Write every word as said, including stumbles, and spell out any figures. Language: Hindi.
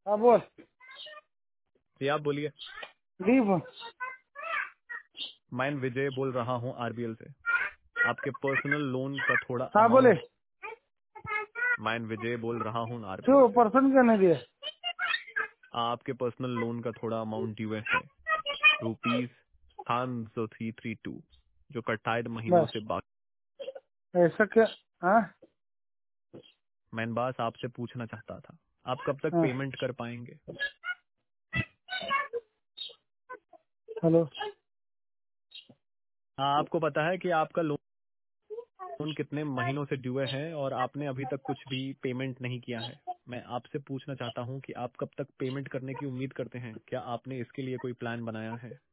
हाँ बोल। जी आप बोलिए। दी बोल। मैं विजय बोल रहा हूँ आरबीएल से। आपके पर्सनल लोन का थोड़ा हाँ बोले। अमाउंट। मैं विजय बोल रहा हूँ आरबीएल क्यों से। पर्सन क्यों नहीं दिया? आपके पर्सनल लोन का थोड़ा अमाउंट ड्यू है रुपीज पाँच सौ थ्री थ्री टू, जो कटाइड महीनों बस से बाकी। ऐसा क्या? हाँ मैं बस आपसे पूछना चाहता था, आप कब तक हाँ। पेमेंट कर पाएंगे? हेलो। हाँ, आपको पता है कि आपका लोन कितने महीनों से ड्यू है और आपने अभी तक कुछ भी पेमेंट नहीं किया है। मैं आपसे पूछना चाहता हूँ कि आप कब तक पेमेंट करने की उम्मीद करते हैं? क्या आपने इसके लिए कोई प्लान बनाया है?